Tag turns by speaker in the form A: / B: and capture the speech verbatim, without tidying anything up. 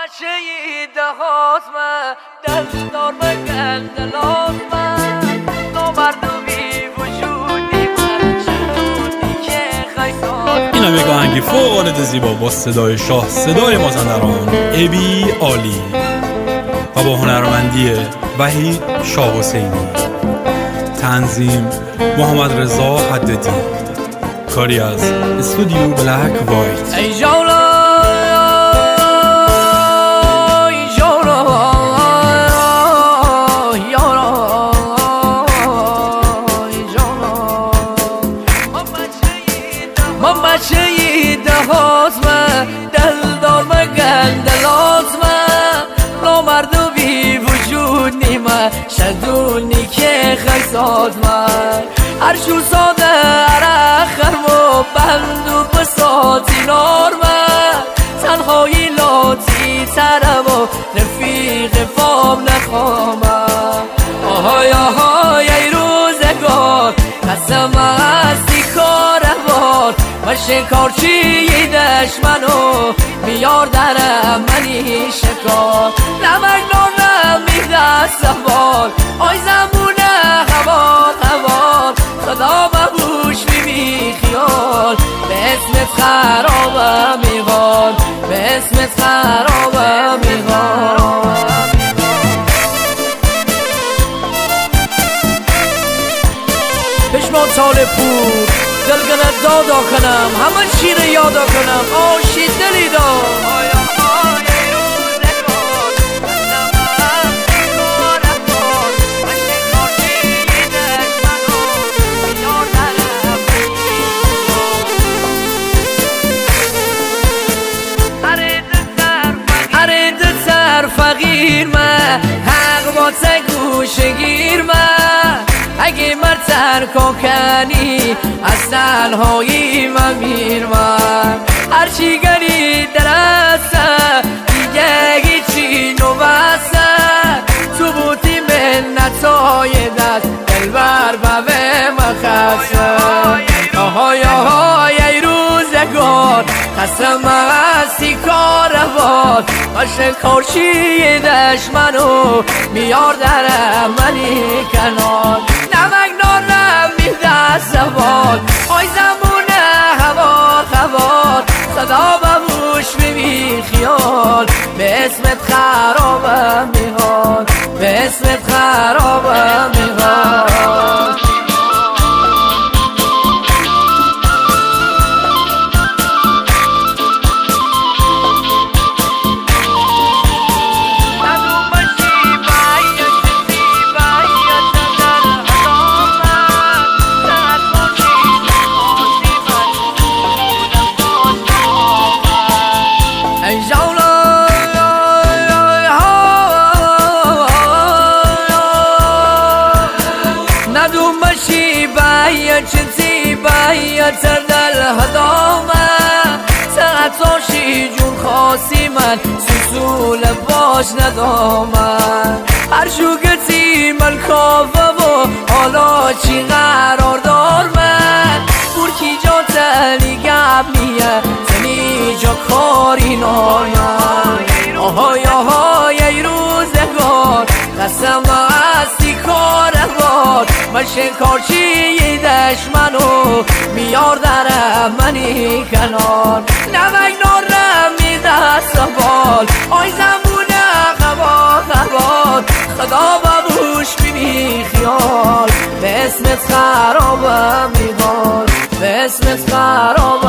A: بچه دهات من دلدار من گندلات من نامردمی وجودی من شدودی که خیصات.
B: این هم یک آهنگی فوق العاده زیبا با صدای شاه، صدای مازندران ابی عالی و با هنرمندی وحید شاه حسینی، تنظیم محمد رضا حددی، کاری از استودیو بلک وایت.
A: ای جولا من بچه دهات من دلدار من گندلات من نامرد و بی وجود نیمه شدونی که خیصات من هر شو ساده عرق خرم و بند و بساتی نار من تنهایی لاتی ترم و رفیق فام نخوامم. آهای آهای ای روزگار قسم هستی کاروان و شکارچی دشمنو میار درم منی شکار نمک نانم میده سوال آی زمونه هوار هوار صدا ببوش بی خیال به اسمت خرابم میغان به اسمت خرابم میغان. پشمان سال پور دلگنت دادا کنم همه چی رو یادا کنم آشی دلی دار. فقیر من حق با گوش گیر من اگه مرتر کنی از تنهایی من میر من هرچی گری درسته دیگه هیچی نو بسته تو بودی منتای دست دلبر بوه مخصه. آهای آهای ای روزگار قسم هستی کاروان و شکارچی دشمنو میار درم منی کنار نمک نانم میده سوال آی زمونه هوار هوار صدا ببوش بی خیال به اسمت خرابم میهان به اسمت خرابم میهان. چنتی باید تردل هدامه ساعتاشی جون خاصی من سوسول باش ندامه هر شوگتی ملکافه و حالا چی قرار دار من بورکی جا تلی گب نیه تنی جا کاری نامه. آهای آهای ای روزگار قسم هستی کاروان من شکارچی دشمنو میار درم منی کنار نمک نارم میده سوال آی زمونه قبار قبار صدا ببوش بی خیال به اسمت خرابم میغان به اسمت خرابم